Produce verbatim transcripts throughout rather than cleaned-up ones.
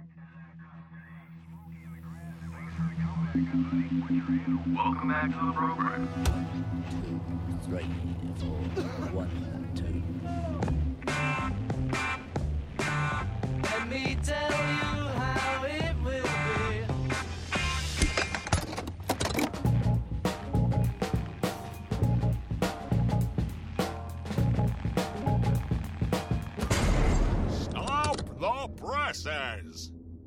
Welcome back to the program. Two, three, four, one, two. Let me tell you how it will be. Stop the presses!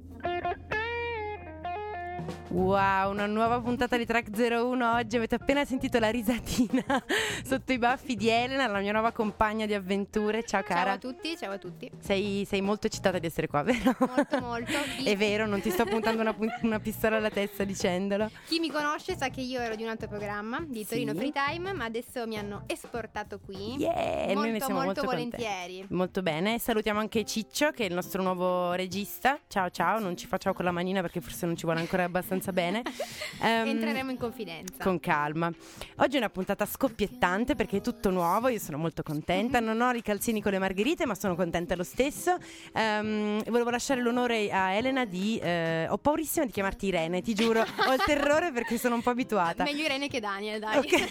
Wow, una nuova puntata di Track zero uno oggi. Avete appena sentito la risatina sotto i baffi di Elena, la mia nuova compagna di avventure. Ciao cara. Ciao a tutti, ciao a tutti. Sei, sei molto eccitata di essere qua, vero? Molto molto. È vero, non ti sto puntando una, una pistola alla testa dicendolo. Chi mi conosce sa che io ero di un altro programma di Torino Sì. Free Time, ma adesso mi hanno esportato qui. Yeah, molto, noi ne siamo molto, molto contenti. volentieri. Molto bene, salutiamo anche Ciccio che è il nostro nuovo regista. Ciao ciao, non ci facciamo con la manina perché forse non ci vuole ancora abbastanza bene. Um, Entreremo in confidenza. Con calma. Oggi è una puntata scoppiettante perché è tutto nuovo. Io sono molto contenta. Non ho i calzini con le margherite, ma sono contenta lo stesso. Um, volevo lasciare l'onore a Elena di uh, ho paurissima di chiamarti Irene, ti giuro. Ho il terrore perché sono un po' abituata. Meglio Irene che Daniel, dai. Okay.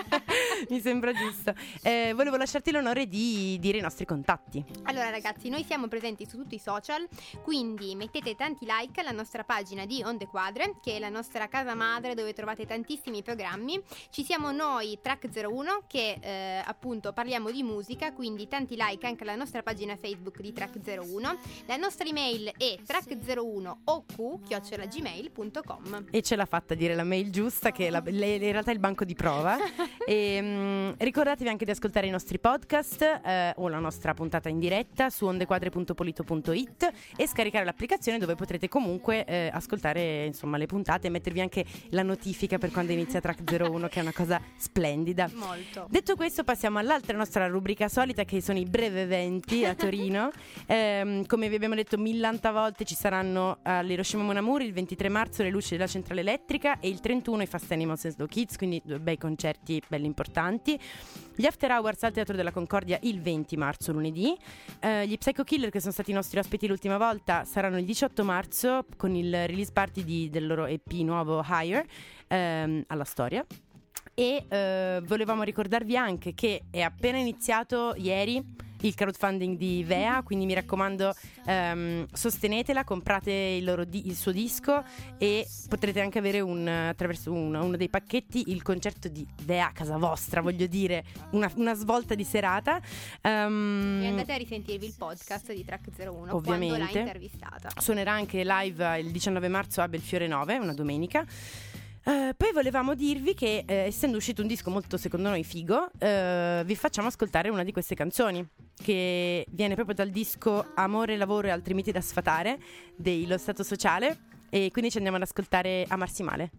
Mi sembra giusto. eh, Volevo lasciarti l'onore di dire i nostri contatti. Allora ragazzi, noi siamo presenti su tutti i social, quindi mettete tanti like alla nostra pagina di Onde Quadre, che è la nostra casa madre dove trovate tantissimi programmi. Ci siamo noi, Track zero uno, che eh, appunto parliamo di musica, quindi tanti like anche alla nostra pagina Facebook di Track zero uno. La nostra email è track zero uno o q chiocciola gmail punto com. E ce l'ha fatta dire la mail giusta, che è la, le, in realtà è il banco di prova. E mh, ricordatevi anche di ascoltare i nostri podcast eh, o la nostra puntata in diretta su ondequadre punto polito punto it e scaricare l'applicazione dove potrete comunque eh, ascoltare insomma le puntate e mettervi anche la notifica per quando inizia Track zero uno, che è una cosa splendida. Molto. Detto questo, passiamo all'altra nostra rubrica solita, che sono i breve eventi a Torino. Ehm, come vi abbiamo detto millanta volte, ci saranno all'Hiroshima Mon Amour il ventitré marzo le luci della centrale elettrica e il trentuno i Fast Animals and Slow Kids, quindi due bei concerti belli importanti. Gli After Hours al Teatro della Concordia il venti marzo, lunedì. Eh, gli Psycho Killer, che sono stati i nostri ospiti l'ultima volta, saranno il diciotto marzo con il release party di, del loro E P nuovo Higher ehm, alla Storia. E eh, volevamo ricordarvi anche che è appena iniziato ieri il crowdfunding di Vea, quindi mi raccomando ehm, sostenetela, comprate il, loro di- il suo disco e potrete anche avere un, attraverso un, uno dei pacchetti il concerto di Vea a casa vostra, voglio dire una, una svolta di serata. Um, E andate a risentirvi il podcast di Track zero uno ovviamente, quando l'ha intervistata. Suonerà anche live il diciannove marzo a Belfiore nove, una domenica. Uh, poi volevamo dirvi che eh, essendo uscito un disco molto secondo noi figo, uh, vi facciamo ascoltare una di queste canzoni che viene proprio dal disco Amore, Lavoro e Altri Miti da Sfatare dei Lo Stato Sociale, e quindi ci andiamo ad ascoltare Amarsi Male.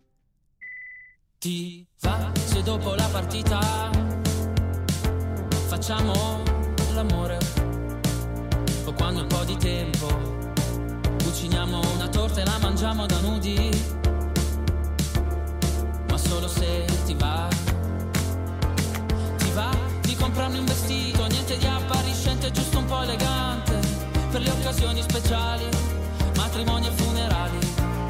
Ti va se dopo la partita facciamo l'amore, o quando un po' di tempo cuciniamo una torta e la mangiamo da nudi, ma solo se ti va. Ti va di comprarmi un vestito, niente di appariscente, giusto un po' elegante per le occasioni speciali, matrimoni e funerali.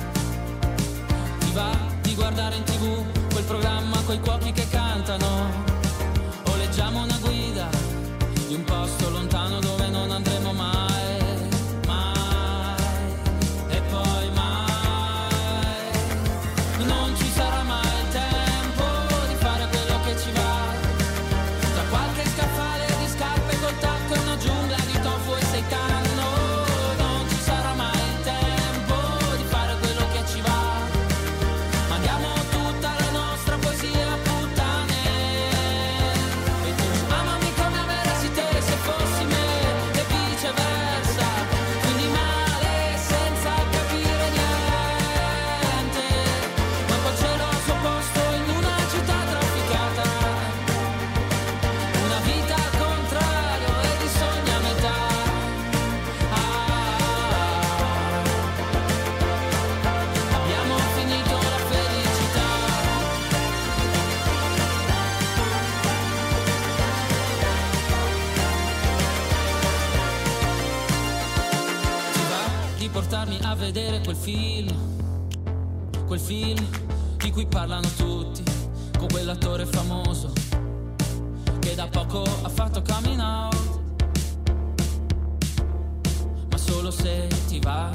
Ti va di guardare in tv quel programma coi cuochi che cantano, o leggiamo una guida di un posto lontano dove non andremo mai, mai, e poi mai. Non ci sarà mai il tempo di fare quello che ci va, tra qualche scaffale di scarpe col tacco e una giungla di tofu e seicano. Non ci sarà mai il tempo di fare quello che ci va, ma diamo tutta la nostra poesia a puttane. portarmi a vedere quel film, quel film di cui parlano tutti, con quell'attore famoso che da poco ha fatto coming out. Ma solo se ti va,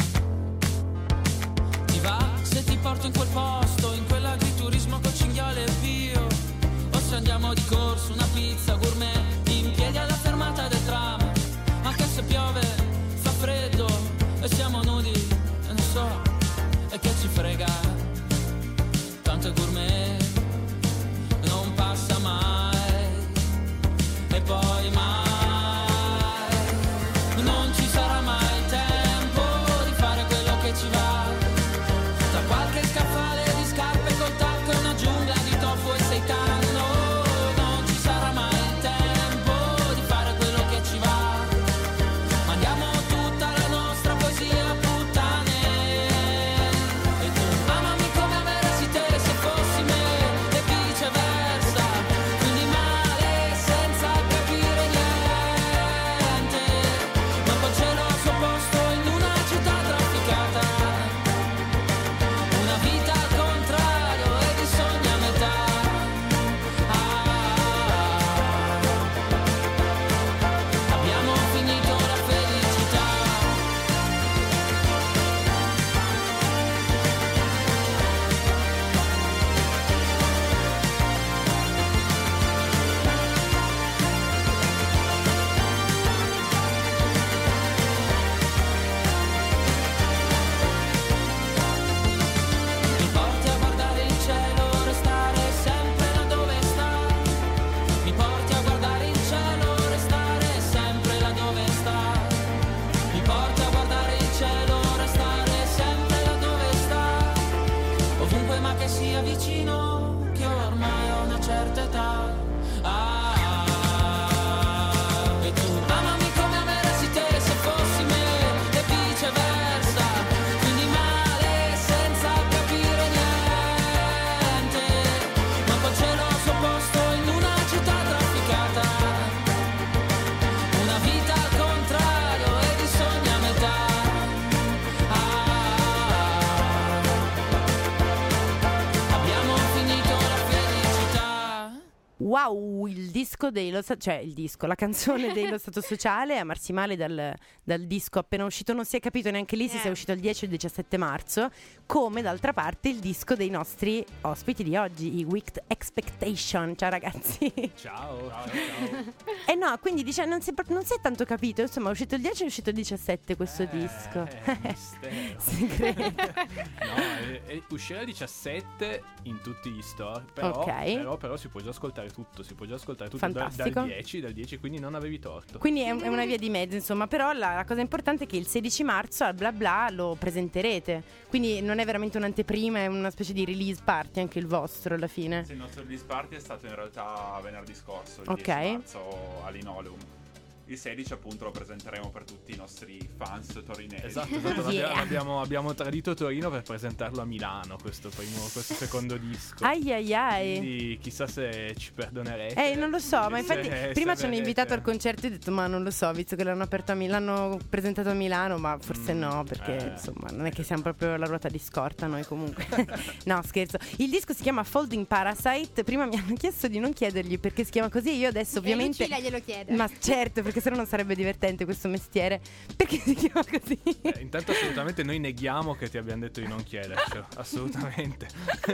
ti va se ti porto in quel posto, in quell'agriturismo col cinghiale e bio, o se andiamo di corso, una pizza gourmet in piedi alla fermata del tram, anche se piove, fa freddo e siamo nudi, e non so, e che ci frega, tanto è gourmet, non passa mai, e poi mai, non ci sarà mai tempo di fare quello che ci va, tra qualche scaffale di scarpe col tacco e una giungla di tofu e seitan, no, non ci sarà mai tempo di fare quello che ci va, mandiamo tutta la nostra poesia puttane, e tu amami come ameresti te se fossi me, e viceversa, quindi male senza capire niente, ma col cielo al suo posto in una città trafficata, una vita al contrario ed i sogni a metà. Ah, abbiamo finito la felicità. Mi porti a guardare il cielo, restare sempre là dove sta. Mi porti a guardare il cielo, restare sempre là dove sta. Mi porti a guardare il cielo, restare sempre là dove sta. Ovunque ma che sia vicino, che ormai ho una certa età. Ah, e tu amami come ameresti te se fossi me, e viceversa, quindi male senza capire niente, ma col cielo al suo posto in una città trafficata, una vita al contrario ed i sogni a metà. Ah, abbiamo finito la felicità. Wow, il disco dei Lo Stato, cioè il disco, la canzone dello Stato Sociale, amarsi male dal, dal disco appena uscito, non si è capito neanche lì se Eh. sia uscito il dieci o il diciassette marzo, come d'altra parte il disco dei nostri ospiti di oggi, i Wicked Expectation. Ciao ragazzi. Ciao, ciao, ciao. Eh no, quindi dice, non si, è, proprio- non si è tanto capito, insomma è uscito il dieci o è uscito il diciassette questo Eh, disco. eh, mistero. Si crede. No, è, è, uscirà il diciassette in tutti gli store, però, Ok. però, però si può già ascoltare tutto, si può già ascoltare tutto da- Fantastico. dal dieci, dal dieci, quindi non avevi torto. Quindi è, è una via di mezzo, insomma, però la, la cosa importante è che il sedici marzo al bla bla lo presenterete, quindi non è veramente un'anteprima, è una specie di release party anche il vostro alla fine. Sì, il nostro release party è stato in realtà venerdì scorso, il Ok. dieci marzo a Linoleum. Il sedici appunto lo presenteremo per tutti i nostri fans torinesi. Esatto, esatto. Yeah. abbiamo, abbiamo, abbiamo tradito Torino per presentarlo a Milano, questo primo, questo secondo disco. Ai ai ai. Quindi chissà se ci perdonerete. Eh, non lo so, ma Se- infatti se prima ci hanno verrete. invitato al concerto e ho detto ma non lo so, visto che l'hanno aperto a Milano, l'hanno presentato a Milano, ma forse Mm, no, perché eh. insomma non è che siamo proprio la ruota di scorta noi comunque. No, scherzo. Il disco si chiama Folding Parasite, prima mi hanno chiesto di non chiedergli perché si chiama così, io adesso ovviamente... E Lucilla glielo chiede. Ma certo, perché sennò non sarebbe divertente questo mestiere. Perché si chiama così? Eh, intanto assolutamente noi neghiamo che ti abbiamo detto di non chiedercelo, assolutamente.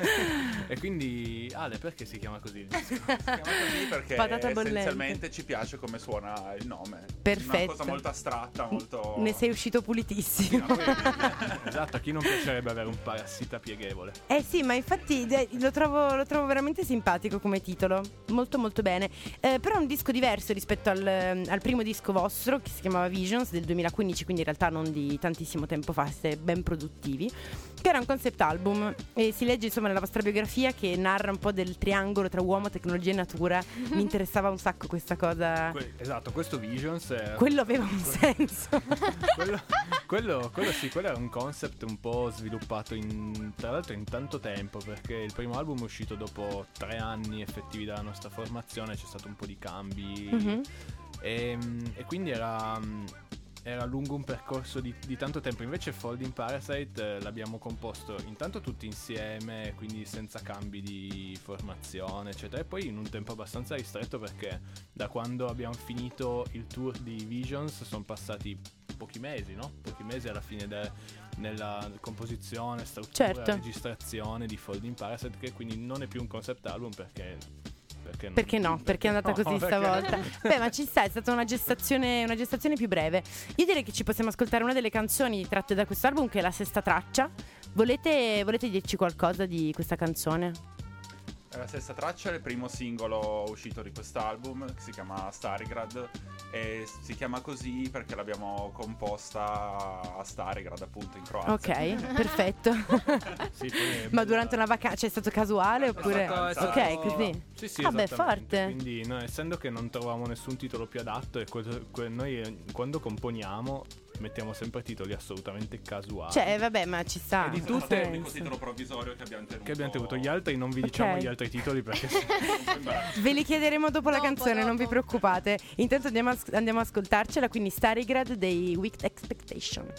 E quindi Ale, perché si chiama così il disco? Si chiama così perché Patata bollente. essenzialmente ci piace come suona il nome. Perfetto. Una cosa molto astratta, molto... Ne sei uscito pulitissimo. Esatto, a chi non piacerebbe avere un parassita pieghevole? Eh sì, ma infatti eh, lo trovo, lo trovo veramente simpatico come titolo. Molto molto bene. Eh, però è un disco diverso rispetto al, eh, al primo disco vostro, che si chiamava Visions, del duemilaquindici, quindi in realtà non di tantissimo tempo fa, siete ben produttivi, che era un concept album. E si legge insomma nella vostra biografia che narra un po' del triangolo tra uomo, tecnologia e natura. Mi interessava un sacco questa cosa. Que- esatto, questo Visions è... Quello aveva un senso. quello, quello, quello sì, quello era un concept un po' sviluppato in, tra l'altro in tanto tempo, perché il primo album è uscito dopo tre anni effettivi dalla nostra formazione, c'è stato un po' di cambi. Mhm. E, e quindi era era lungo un percorso di, di tanto tempo. Invece Folding Parasite eh, l'abbiamo composto intanto tutti insieme, quindi senza cambi di formazione eccetera, e poi in un tempo abbastanza ristretto, perché da quando abbiamo finito il tour di Visions sono passati pochi mesi, no? Pochi mesi alla fine de, nella composizione, struttura, Certo. registrazione di Folding Parasite, che quindi non è più un concept album perché Perché, non- Perché no? Perché è andata no, così perché- stavolta. Beh, ma ci sta, è stata una gestazione, una gestazione più breve. Io direi che ci possiamo ascoltare una delle canzoni tratte da questo album, che è la sesta traccia. Volete, volete dirci qualcosa di questa canzone? La stessa traccia è il primo singolo uscito di quest'album, che si chiama Starigrad, e si chiama così perché l'abbiamo composta a Starigrad, appunto, in Croazia. Ok, perfetto. Sì, poi è Ma bella- durante una vacanza, cioè è stato casuale oppure... stato- è ok, stato- così. Sì, sì, Vabbè, esattamente. forte. Quindi noi, essendo che non trovavamo nessun titolo più adatto, e que- que- noi eh, quando componiamo mettiamo sempre titoli assolutamente casuali. Cioè, vabbè, ma ci sta. E di È stato tutte- l'unico titolo provvisorio che abbiamo tenuto. che abbiamo tenuto. Gli altri non vi Ok. diciamo gli altri titoli perché Ve li chiederemo dopo la Dopo, canzone, non vi dopo. preoccupate. Intanto andiamo a, andiamo a ascoltarcela, quindi Starigrad dei Wicked Expectation.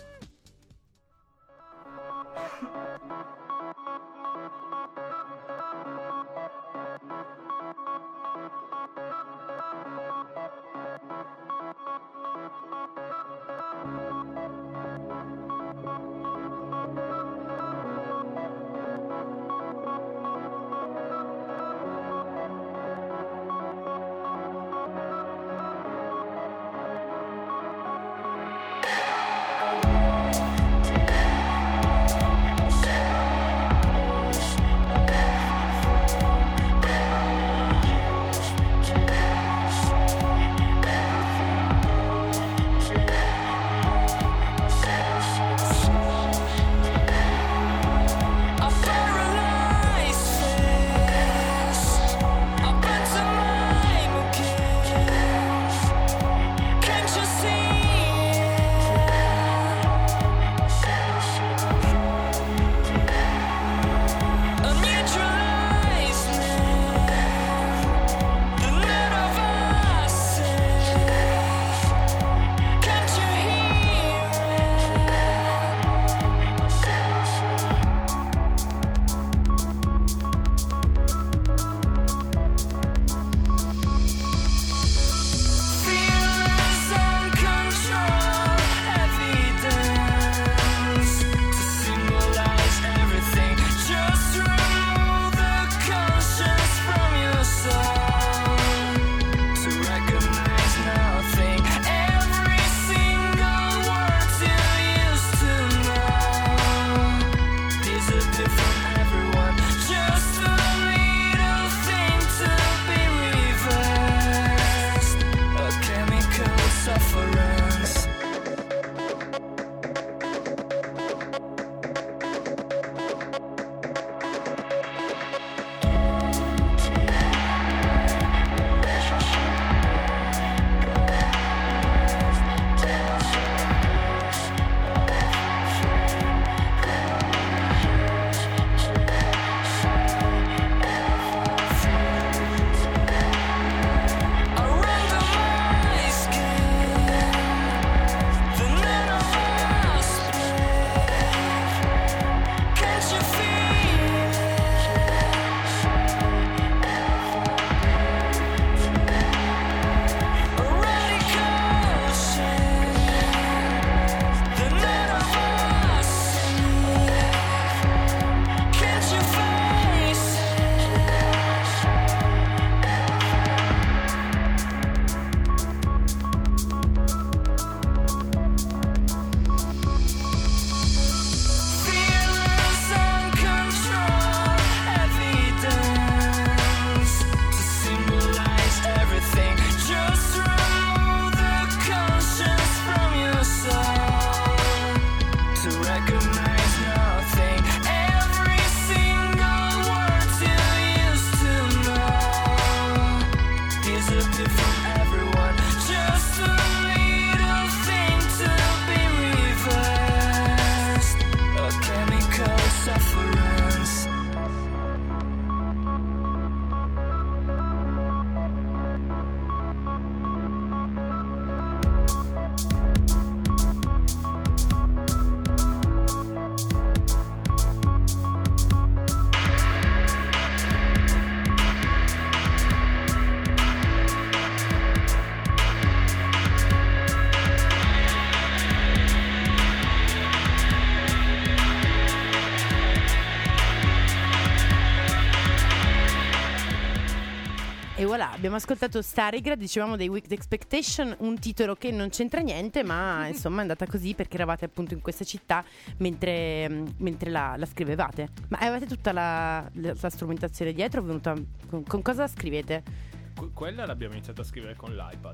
abbiamo ascoltato Starigrad, dicevamo dei Wicked Expectation, un titolo che non c'entra niente, ma insomma è andata così perché eravate appunto in questa città mentre, mentre la, la scrivevate. Ma avevate tutta la, la, la strumentazione dietro? Venuta, con, con cosa scrivete? Que- quella l'abbiamo iniziato a scrivere con l'iPad.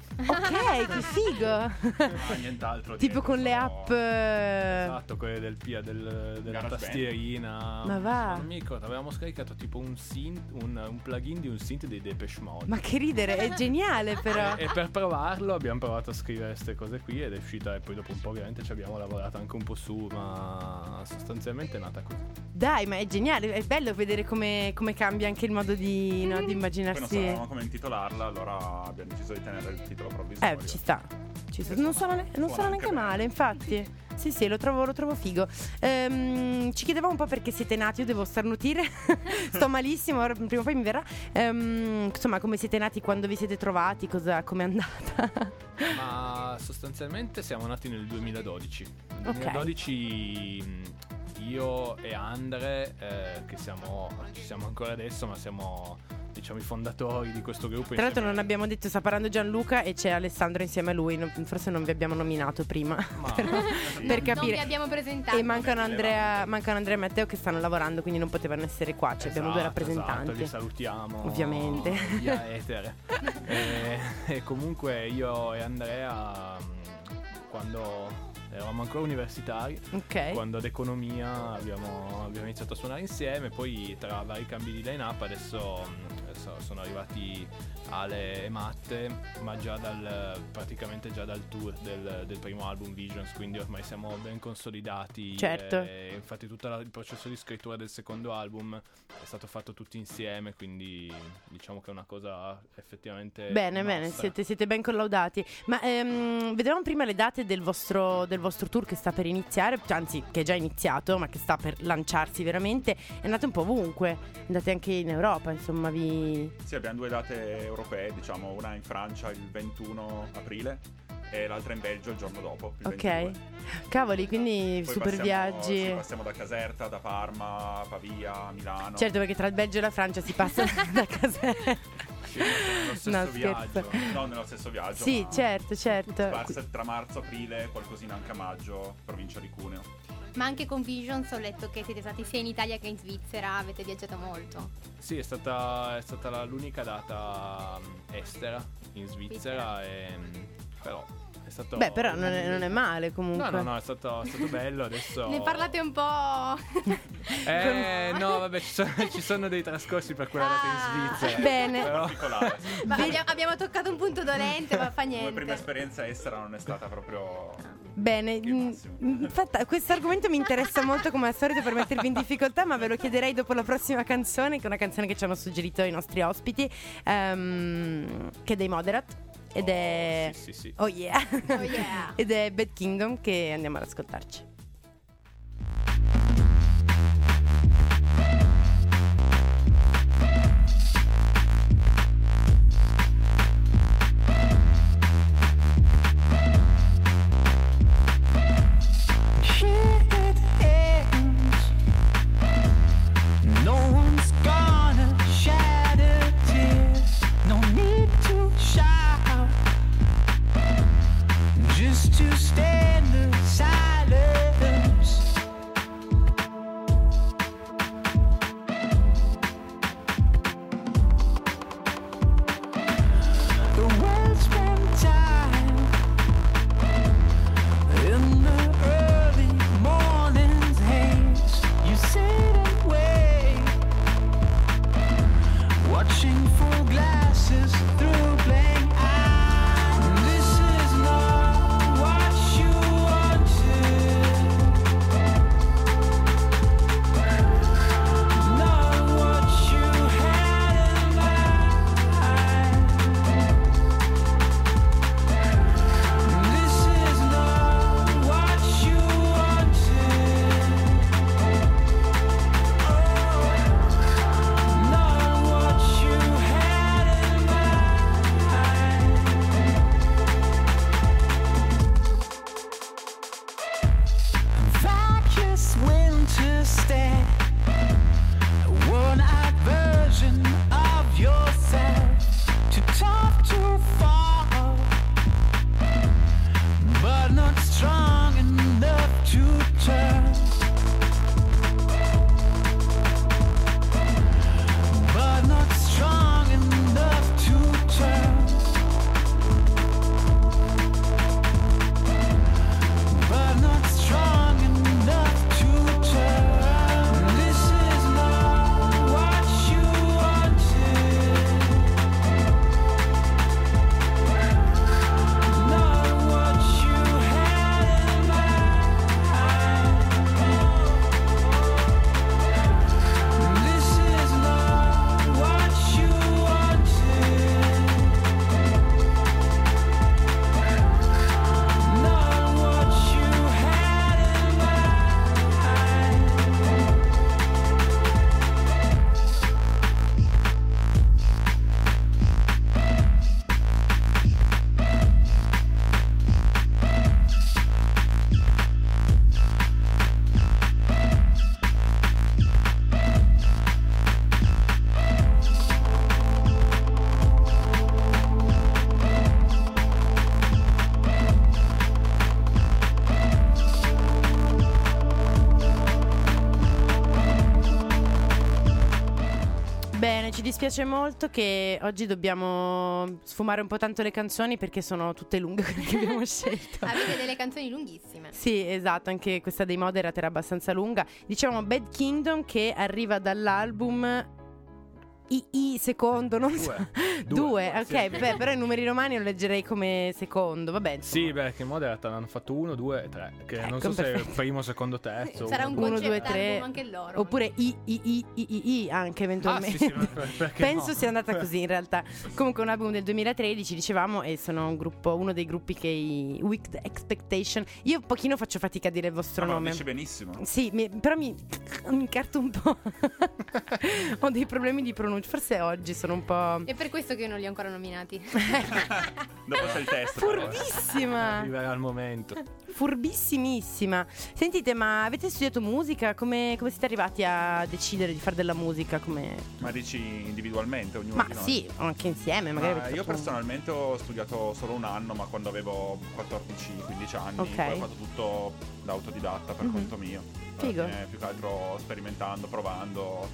Ok, che figo! Ah, nient'altro. Tipo dietro, con le solo- app eh, Esatto, quelle del P I A, del, della GarageBand. tastierina. Ma va. Non mi ricordo, avevamo scaricato tipo un synth, un, un plugin di un synth dei Depeche Mode. Ma che ridere, è geniale però. E, e per provarlo abbiamo provato a scrivere queste cose qui ed è uscita, e poi dopo un po' ovviamente ci abbiamo lavorato anche un po' su, ma sostanzialmente è nata così. Dai, ma è geniale, è bello vedere come, come cambia anche il modo di, no, di Poi non immaginarsi. sapevamo come intitolarla, allora abbiamo deciso di tenere il titolo provvisorio. Eh, ci sta. Ci sta. Non sono, ne- non sono neanche male, infatti. Sì, sì, lo trovo, lo trovo figo. Ehm, ci chiedevamo un po' perché siete nati. Io devo starnutire. Sto malissimo, ora prima o poi mi verrà. Ehm, insomma, come siete nati, quando vi siete trovati, cosa, com'è andata? Ma sostanzialmente siamo nati nel duemiladodici. Nel Ok. duemiladodici mh, io e Andre, eh, che siamo, ci siamo ancora adesso, ma siamo diciamo i fondatori di questo gruppo. Tra l'altro insieme- non abbiamo detto, sta parlando Gianluca e c'è Alessandro insieme a lui. non- forse non vi abbiamo nominato prima. Ma- Però, Non- per Non capire. vi abbiamo presentato. E mancano Andrea, mancano Andrea e Matteo che stanno lavorando, quindi non potevano essere qua. Cioè abbiamo due Esatto, rappresentanti. esatto, li salutiamo Ovviamente. via etere. e, e comunque io e Andrea mh, quando eravamo ancora universitari, Ok. quando ad economia abbiamo, abbiamo iniziato a suonare insieme, poi tra vari cambi di line up adesso, mh, adesso sono arrivati Ale e Matte, ma già dal praticamente già dal tour del, del primo album Visions, quindi ormai siamo ben consolidati. Certo. E infatti tutto la- il processo di scrittura del secondo album è stato fatto tutti insieme, quindi diciamo che è una cosa effettivamente Bene, nostra. bene, siete, siete ben collaudati. Ma ehm, vedevamo prima le date del vostro, del vostro tour che sta per iniziare, cioè, anzi che è già iniziato, ma che sta per lanciarsi veramente. È andato un po' ovunque, andate anche in Europa, insomma vi... Sì, abbiamo due date europee, diciamo, una in Francia il ventuno aprile e l'altra in Belgio il giorno dopo, il Ok, ventidue. cavoli, quindi Poi super passiamo- viaggi. sì, passiamo da Caserta, da Parma, Pavia, Milano. Certo, perché tra il Belgio e la Francia si passa da casa. Sì, nello stesso No, viaggio. scherzo. Non nello stesso viaggio, Sì, ma certo, certo. sparse tra marzo e aprile, qualcosina anche a maggio, provincia di Cuneo. Ma anche con Visions ho letto che siete stati sia in Italia che in Svizzera, avete viaggiato molto. Sì, è stata, è stata la- l'unica data mh, estera in Svizzera, e, mh, però è stato... Beh, però non è, non è male comunque. No, no, no, è stato, è stato bello, adesso... Ne parlate un po'. Eh, no, vabbè, ci sono, ci sono dei trascorsi per quella data Ah. in Svizzera. Bene. Però... Particolare. Ma abbiamo, abbiamo toccato un punto dolente, ma fa Come niente. prima esperienza estera non è stata proprio... Bene, Che mm, massimo. mm, infatti questo argomento mi interessa molto come al solito per mettervi in difficoltà, ma ve lo chiederei dopo la prossima canzone, che è una canzone che ci hanno suggerito i nostri ospiti, ehm, che è dei Moderat ed è... Sì, sì, sì. Oh yeah! Oh yeah. Ed è Bad Kingdom, che andiamo ad ascoltarci. No one's gonna shed a tear. No need to shout. Just to stand the silence. The world spent time in the early morning's haze. You sit and wait, watching full glasses through blank eyes. This is not what you dispiace molto che oggi dobbiamo sfumare un po' tanto le canzoni perché sono tutte lunghe quelle che abbiamo scelto. Avete delle canzoni lunghissime. Sì, esatto, anche questa dei Moderat era abbastanza lunga. Diciamo Bad Kingdom, che arriva dall'album I I secondo, non so. Due, Due, ok, sì. beh, però i numeri romani lo leggerei come secondo, vabbè. insomma. Sì, perché in Moderat hanno fatto uno, due e tre. Che non Ecco, so se è perfetto. primo, secondo, terzo. Sarà un uno, Uno, concept due, tre. album anche loro. Oppure I I I I I I anche Ah, eventualmente. sì, sì, ma per- perché Penso no? sia andata così in realtà. Comunque un album del duemilatredici, dicevamo, e sono un gruppo, uno dei gruppi che i Wicked Expectation. Io un pochino faccio fatica a dire il vostro No, ma lo nome. dici benissimo. Sì, mi- però mi, mi incarto un po'. Ho dei problemi di pronuncia. Forse oggi sono un po'. È per questo che io non li ho ancora nominati. Dopo c'è il test. però. Furbissima. Arriverà al momento. Furbissimissima. Sentite, ma avete studiato musica? Come, come siete arrivati a decidere di fare della musica? Come... Ma dici individualmente ognuno Ma di noi? sì, anche insieme. Magari Ma avete io fatto- personalmente ho studiato solo un anno, ma quando avevo quattordici quindici anni, Ok. poi ho fatto tutto da autodidatta per Mhm. conto mio. Alla Figo. fine, più che altro sperimentando, provando.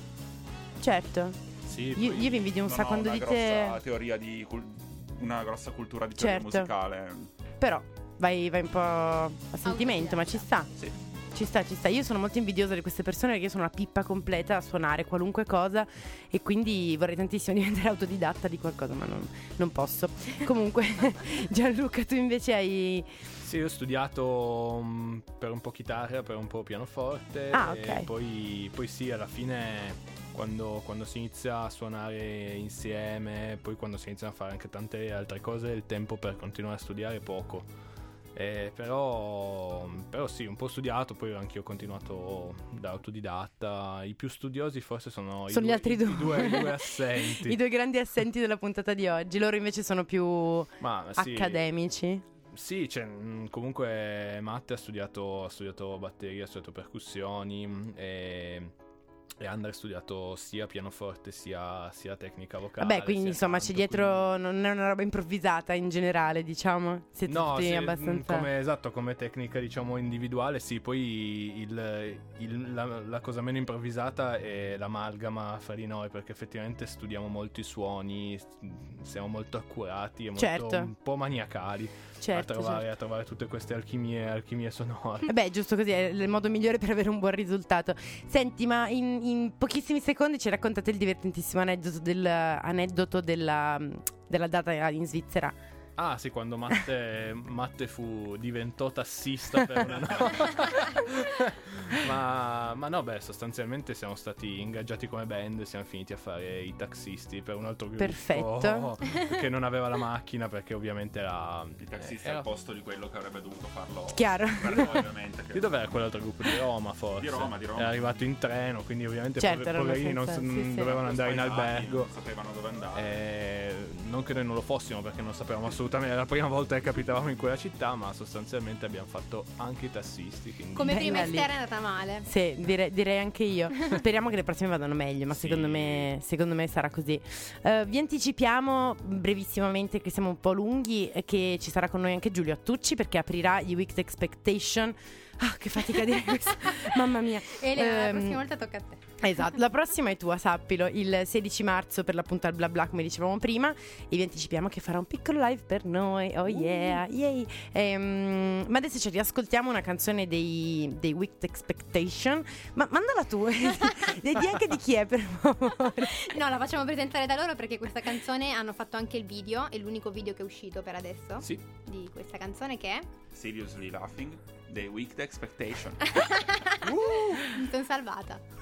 Certo. Sì, Io, poi- io vi invidio un Non sacco ho quando una dite. grossa teoria di cul- una grossa cultura di teoria Certo. musicale. Però vai, vai un po' a sentimento, ma ci sta. Sì. Ci sta, ci sta. Io sono molto invidiosa di queste persone perché io sono una pippa completa a suonare qualunque cosa e quindi vorrei tantissimo diventare autodidatta di qualcosa, ma non, non posso. Comunque, Gianluca, tu invece hai... Sì, io ho studiato mm, per un po' chitarra, per un po' pianoforte. Ah, E ok. poi, poi sì, alla fine quando, quando si inizia a suonare insieme, poi quando si iniziano a fare anche tante altre cose, il tempo per continuare a studiare è poco. Eh, però, però sì, un po' studiato, poi anche io ho continuato da autodidatta. I più studiosi forse sono, i Sono gli due- altri i- due. i due, i due assenti. I due grandi assenti della puntata di oggi. Loro invece sono più Ma sì, accademici. Sì, cioè, mh, comunque Matte ha studiato, ha studiato batteria, ha studiato percussioni mm, e, e Andrea ha studiato sia pianoforte sia, sia tecnica vocale. Vabbè, quindi sia insomma canto, c'è dietro, quindi- non è una roba improvvisata in generale, diciamo. Siete No, tutti sì, abbastanza... mh, come, esatto, come tecnica diciamo individuale, sì, poi il- il- la, la cosa meno improvvisata è l'amalgama fra di noi, perché effettivamente studiamo molto i suoni, s- siamo molto accurati e molto Certo. un po' maniacali Certo, a, trovare, certo. a trovare tutte queste alchimie, alchimie sonore. Eh beh, giusto così, è il modo migliore per avere un buon risultato. Senti, ma in, in pochissimi secondi ci raccontate il divertentissimo aneddoto, del, aneddoto della, della data in Svizzera. Ah sì, quando Matte, Matte fu, diventò tassista per una notte. ma, ma no, beh, sostanzialmente siamo stati ingaggiati come band e siamo finiti a fare i taxisti per un altro gruppo. Perfetto. Che non aveva la macchina perché ovviamente era... Il tassista era- al posto di quello che avrebbe dovuto farlo. Chiaro. Per noi, ovviamente. che- Di dov'era quell'altro gruppo? Di Roma forse. Di Roma, di Roma. Era arrivato in treno, quindi ovviamente Certo, pove- erano poverini non, senza- s- sì, sì. dovevano andare in Sbagliati, albergo. Non sapevano dove andare. Eh, non che noi non lo fossimo perché non sapevamo assolutamente, era la prima volta che capitavamo in quella città, ma sostanzialmente abbiamo fatto anche i tassisti, quindi... Come Bella prima lì. esterna è andata male. Sì, direi, direi anche io. Speriamo che le prossime vadano meglio, ma Sì. secondo me, secondo me sarà così. Eh, vi anticipiamo brevissimamente, che siamo un po' lunghi, eh, che ci sarà con noi anche Giulio Attucci perché aprirà gli Wicked Expectation. Ah, che fatica a dire questo. Mamma mia. Elena, la Ehm, prossima volta tocca a te. Esatto, la prossima è tua, sappilo, il sedici marzo per l'appunto al bla bla, come dicevamo prima, e vi anticipiamo che farà un piccolo live per noi. Oh yeah, yay. Ehm, ma adesso ci riascoltiamo una canzone dei, dei Wicked Expectation. Ma mandala tu, e di anche di chi è, per favore. No, la facciamo presentare da loro perché questa canzone hanno fatto anche il video. È l'unico video che è uscito per adesso Sì. di questa canzone, che è Seriously Laughing, The Wicked Expectation. Mi sono salvata.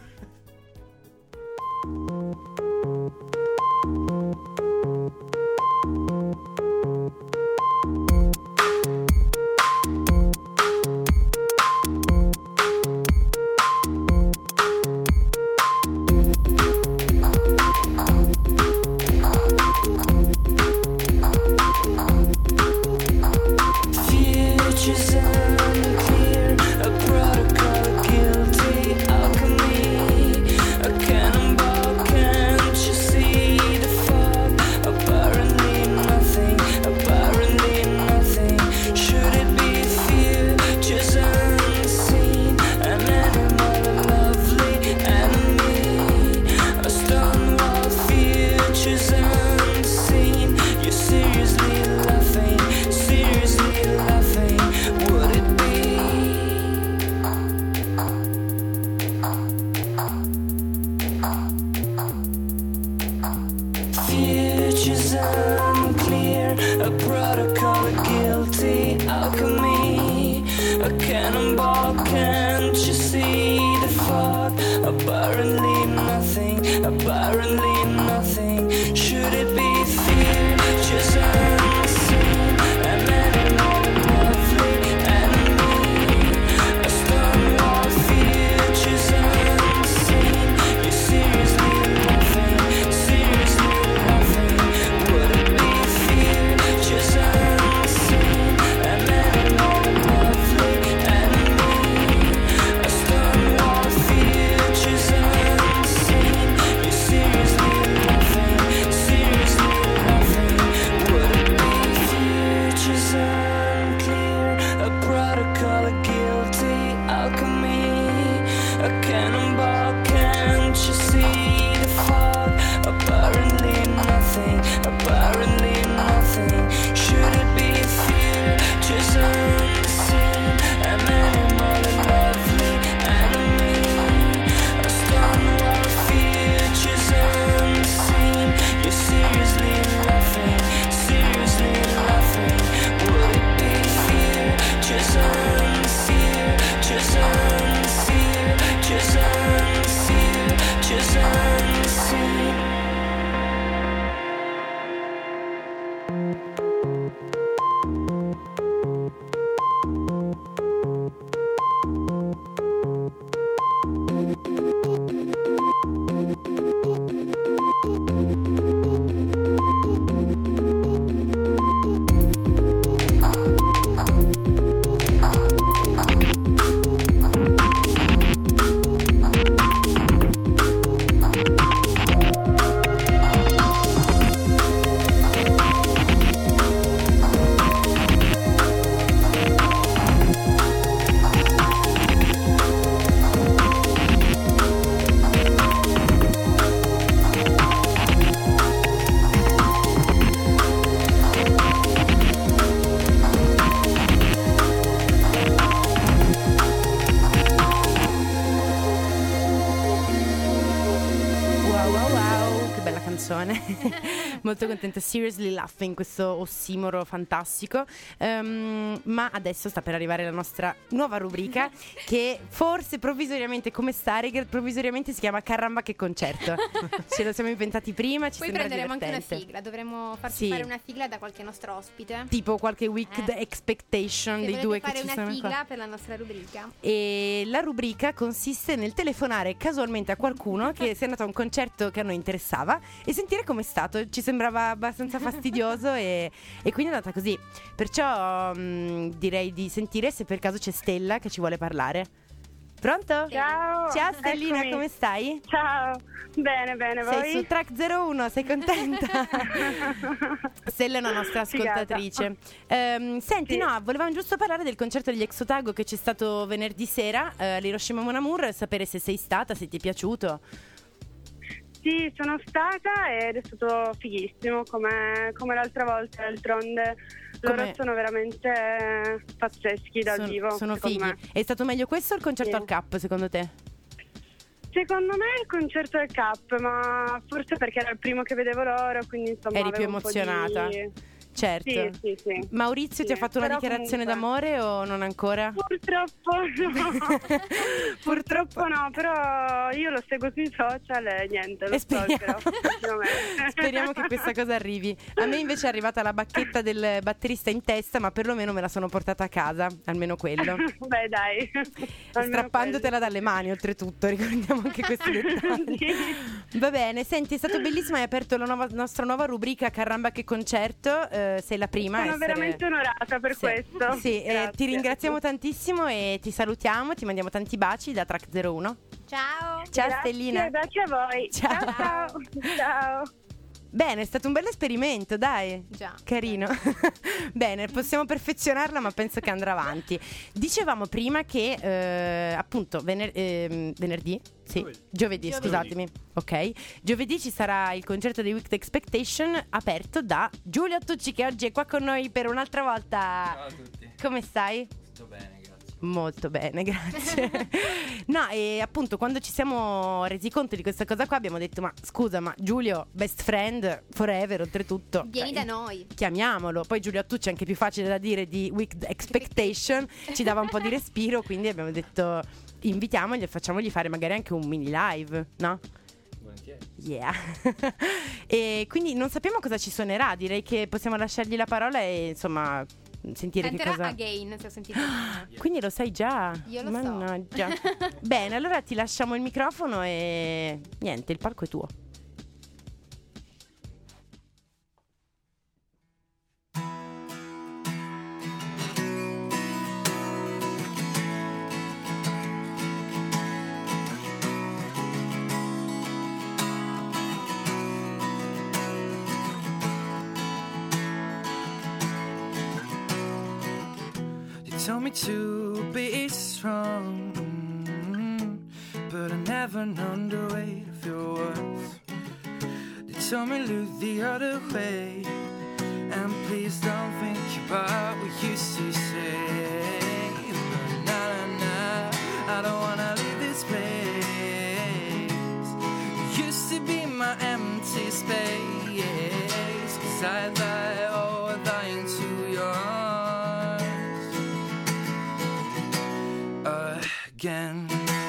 Futures unclear, a protocol guilty alchemy, a cannonball a protocol of guilty alchemy, a cannonball, can't you see the fog? Apparently nothing, apparently nothing. Should it be fear, just unseen, and then another lovely enemy, a stonewall fear, just unseen. You seriously laughing, seriously laughing. Would it be fear, just unseen, and then another lovely enemy, a stonewall fear, just unseen. You seriously laughing, seriously laughing. Would it be fear, just unclear, a protocol of guilty alchemy, a cannonball, can't you see the fog? Apparently nothing, apparently nothing. Should it be fear, just unseen, and then another lovely enemy, a stonewall fear, just unseen. You're seriously laughing, seriously laughing. Would it be fear, just unseen, just unseen, just unseen, just unseen. Wow wow wow, che bella canzone. Molto contenta. Seriously Laughing, questo ossimoro fantastico. Ehm, ma adesso sta per arrivare la nostra nuova rubrica che forse provvisoriamente, come Starigirl, provvisoriamente si chiama Caramba che concerto. Ce lo siamo inventati prima, ci Poi sembra prenderemo anche una divertente. sigla. Dovremmo farci Sì. fare una sigla da qualche nostro ospite. Tipo qualche Wicked Eh. Expectation Se dei volete due fare che ci una sono sigla qua. per la nostra rubrica. E la rubrica consiste nel telefonare casualmente a qualcuno che si è andato a un concerto che a noi interessava e sentire com'è stato. Ci sembrava abbastanza fastidioso e, e quindi è andata così. Perciò mh, direi di sentire se per caso c'è Stella che ci vuole parlare. Pronto? Ciao. Ciao Stellina, Eccomi. come stai? Ciao. Bene, bene, voi? Sei su Track zero uno, sei contenta? Stella è una nostra Figata. ascoltatrice. Ehm, senti, Sì. no, volevamo giusto parlare del concerto degli Exotago che c'è stato venerdì sera eh, all'Hiroshima Mon Amour, sapere se sei stata, se ti è piaciuto. Sì, sono stata ed è stato fighissimo come, come l'altra volta, d'altronde loro Come- sono veramente pazzeschi dal Sono- vivo. sono secondo fighi. me. È stato meglio questo o il concerto Sì. al Cap, secondo te? Secondo me il concerto del Cap, ma forse perché era il primo che vedevo loro, quindi insomma Eri più avevo un po' di- emozionata? Certo. Sì, sì, sì. Maurizio ti Sì, ha fatto una però dichiarazione comunque- d'amore o non ancora? Purtroppo no. Purtroppo no, però io lo seguo sui social e niente, lo E speriamo- stalkerò prossimamente. Speriamo che questa cosa arrivi. A me invece è arrivata la bacchetta del batterista in testa, ma perlomeno me la sono portata a casa, almeno quello. Beh, dai. Almeno Strappandotela dalle mani, oltretutto, ricordiamo anche questi dettagli. Sì. Va bene, senti, è stato bellissimo, hai aperto la nuova- nostra nuova rubrica Caramba che concerto, eh, sei la prima a Sono essere- veramente onorata per Sì. questo. Sì, eh, Grazie. ti ringraziamo tantissimo e ti salutiamo, ti mandiamo tanti baci da Track zero uno. Ciao. Ciao Grazie, Stellina. baci a voi. Ciao. Ciao. Ciao. Ciao. Bene, è stato un bel esperimento, dai. Già. Carino. Bene, possiamo perfezionarla, ma penso che andrà avanti. Dicevamo prima che eh, appunto vener- ehm, venerdì, sì, Giovedì. giovedì, Giovedì. scusatemi. Ok. Giovedì ci sarà il concerto di Wicked Expectation aperto da Giulio Tucci che oggi è qua con noi per un'altra volta. Ciao a tutti. Come stai? Sto bene, grazie. Molto bene, grazie. No, e appunto quando ci siamo resi conto di questa cosa qua abbiamo detto ma scusa, ma Giulio, best friend forever oltretutto, Vieni cioè, da noi. chiamiamolo. Poi Giulio Attucci è anche più facile da dire di Weekend Expectation, ci dava un po' di respiro, quindi abbiamo detto invitiamogli e facciamogli fare magari anche un mini live, no? Volentieri. Yeah. E quindi non sappiamo cosa ci suonerà, direi che possiamo lasciargli la parola e insomma sentire Canterà che cosa. Again, se ho sentito bene. Quindi lo sai già? Io lo Mannaggia. so. Bene, allora ti lasciamo il microfono e niente, il palco è tuo. Told me to be strong, mm, but I never known the weight of your words. They told me look the other way, and please don't think about what you used to say. But nah, nah, nah, I don't wanna leave this place. You used to be my empty space, 'cause I die, oh, dying to your arms again.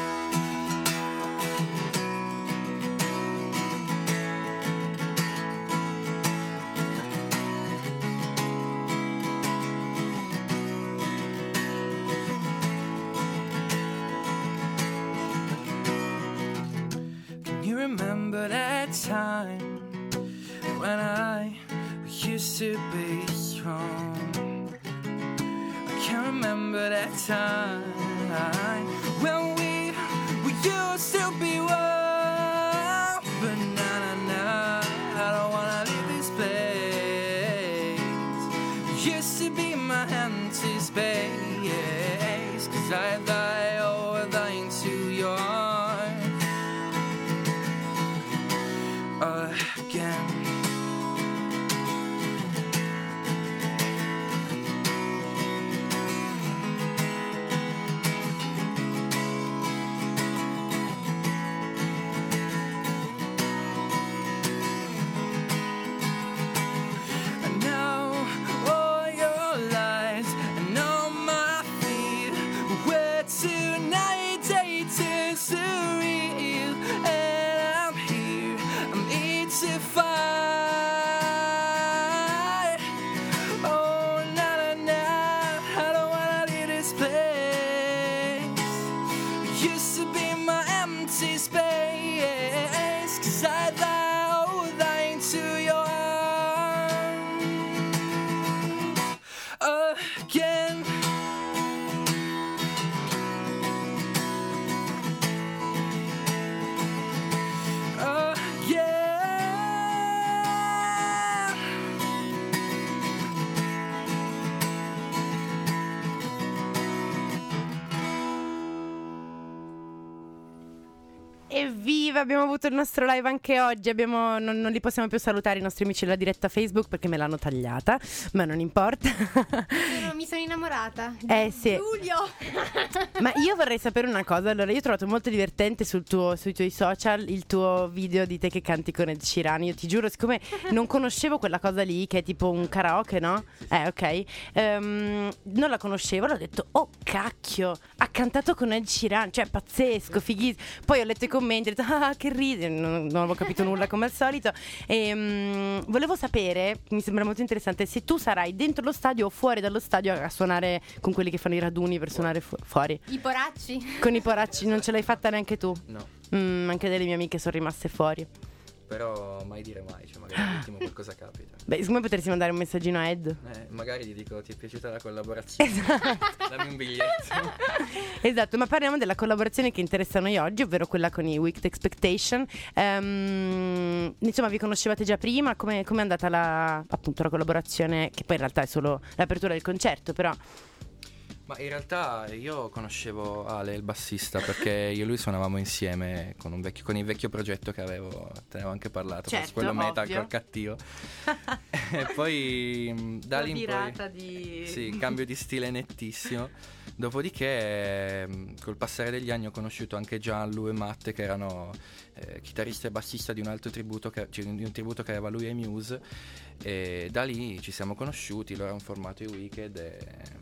Can you remember that time when I used to be strong? I can't remember that time when we, we used to be one. But nah, nah, nah, I don't wanna leave this place. You used to be my empty space, 'cause I die, oh, dying to your arms again. Evviva, abbiamo avuto il nostro live anche oggi. Abbiamo, non, non li possiamo più salutare i nostri amici della diretta Facebook perché me l'hanno tagliata, ma non importa. Io mi sono innamorata di Eh sì. Giulio. Ma io vorrei sapere una cosa. Allora, io ho trovato molto divertente sul tuo, sui tuoi social il tuo video di te che canti con Ed Sheeran. Io ti giuro, siccome non conoscevo quella cosa lì che è tipo un karaoke, no? Eh, ok. Um, non la conoscevo, l'ho detto, oh cacchio, ha cantato con Ed Sheeran, cioè pazzesco, fighissimo. Poi ho letto i commenti, ho detto, ah che ride, non, non avevo capito nulla come al solito. E um, volevo sapere, mi sembra molto interessante, se tu sarai dentro lo stadio o fuori dallo stadio a suonare con quelli che fanno i raduni per suonare fu- fuori. I poracci. Con i poracci non ce l'hai fatta neanche tu? No. Mm, anche delle mie amiche sono rimaste fuori. Però mai dire mai, cioè magari all'ultimo qualcosa capita. Beh, secondo me potresti mandare un messaggino a Ed. Eh, magari gli dico, ti è piaciuta la collaborazione? Esatto. Dammi un biglietto. Esatto, ma parliamo della collaborazione che interessa a noi oggi, ovvero quella con i Weekend Expectation. Um, insomma, vi conoscevate già prima? Come è andata la, appunto, la collaborazione, che poi in realtà è solo l'apertura del concerto, però... Ma in realtà io conoscevo Ale, il bassista, perché io e lui suonavamo insieme con, un vecchio, con il vecchio progetto che avevo, te ne avevo anche parlato, Certo, quello metal ovvio. col cattivo. E poi mh, da La lì in virata poi di... sì, cambio di stile nettissimo. Dopodiché mh, col passare degli anni ho conosciuto anche Gianlu e Matte, che erano eh, chitarrista e bassista di un altro tributo che, cioè, di un tributo che aveva lui ai Muse, e da lì ci siamo conosciuti, loro hanno formato i Wicked e,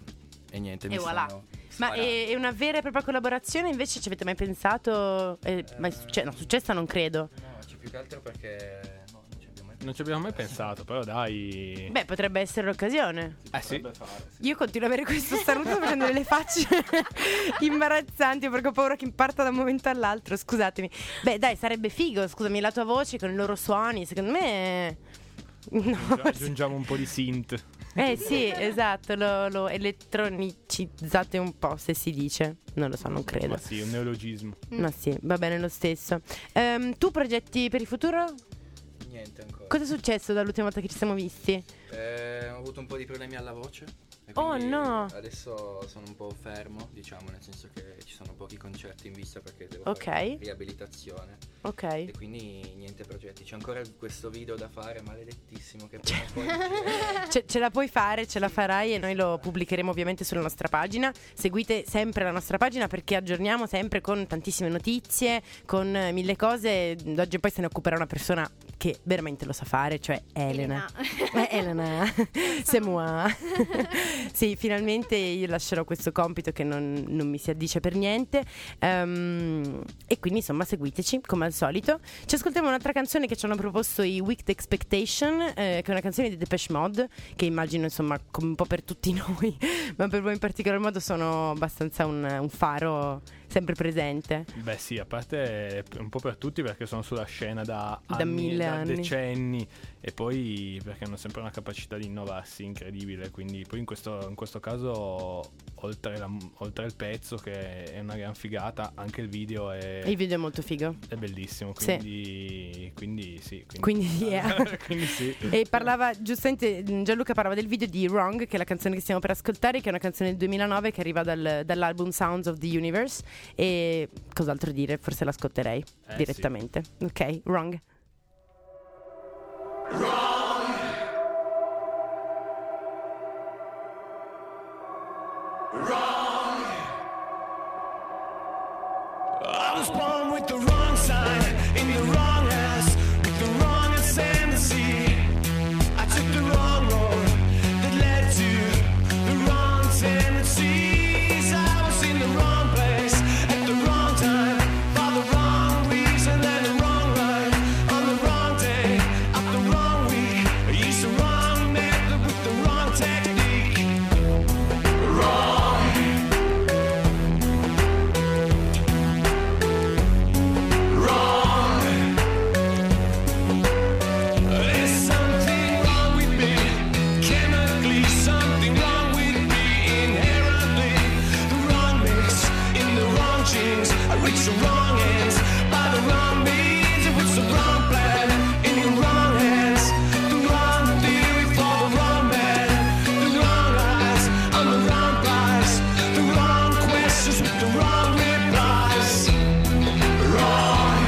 e niente, mi E voilà. sono Ma sparato. è, è una vera e propria collaborazione? Invece ci avete mai pensato? Eh, mai succe- no, successa non credo. No, c'è più che altro perché no, non ci abbiamo mai Non ci abbiamo mai pensato, però dai. Beh, potrebbe essere l'occasione. Eh sì. Potrebbe fare, sì. Io continuo ad avere questo starnuto facendo delle facce imbarazzanti perché ho paura che parta da un momento all'altro, scusatemi. Beh dai, sarebbe figo, scusami, la tua voce con i loro suoni, secondo me... No. Aggiungiamo un po' di synth. Eh sì, esatto, lo, lo eletronicizzate un po', se si dice. Non lo so, non credo. Ma sì, un neologismo. Ma sì, va bene lo stesso. Ehm, tu progetti per il futuro? Niente ancora. Cosa è successo dall'ultima volta che ci siamo visti? Eh, ho avuto un po' di problemi alla voce. e Oh, quindi no. Adesso sono un po' fermo, diciamo, nel senso che ci sono pochi concerti in vista perché devo Ok. fare riabilitazione. Ok. E quindi niente progetti. C'è ancora questo video da fare, maledettissimo, che prima o poi uscirà. Ce, ce la puoi fare, ce la farai e noi lo pubblicheremo ovviamente sulla nostra pagina. Seguite sempre la nostra pagina perché aggiorniamo sempre con tantissime notizie, con eh, mille cose. D'oggi in poi se ne occuperà una persona che veramente lo sa fare, cioè Elena. Eh, Elena, c'est moi. Sì, finalmente io lascerò questo compito che non, non mi si addice per niente. Ehm, e quindi insomma seguiteci come al solito. Ci ascoltiamo un'altra canzone che ci hanno proposto i Wicked Expectation, eh, che è una canzone di Depeche Mode, che immagino insomma come un po' per tutti noi, ma per voi in particolar modo sono abbastanza un, un faro sempre presente. Beh sì, a parte un po' per tutti perché sono sulla scena da, Da anni, mille da anni. decenni, e poi perché hanno sempre una capacità di innovarsi incredibile, quindi poi in questo, in questo caso oltre, la, oltre il pezzo che è una gran figata, anche il video è, Il video è molto figo. è bellissimo, Sì. quindi, quindi sì. Quindi, yeah. quindi sì. E parlava giustamente Gianluca parlava del video di Wrong, che è la canzone che stiamo per ascoltare, che è una canzone del duemilanove che arriva dal- dall'album Sounds of the Universe. E cos'altro dire? Forse l'ascolterei Eh, direttamente. Ok, Wrong. I was born with the wrong sign in the wrong house with the wrong ascendancy. I took the wrong road that led to the wrong tendencies. I was in the wrong place at the wrong time for the wrong reason and the wrong life on the wrong day of the wrong week. I used the wrong method with the wrong technique. Wrong. Reach the wrong ends by the wrong means. It puts the wrong plan in the wrong hands. The wrong theory for the wrong man. The wrong eyes on the wrong prize. The wrong questions with the wrong replies. Wrong.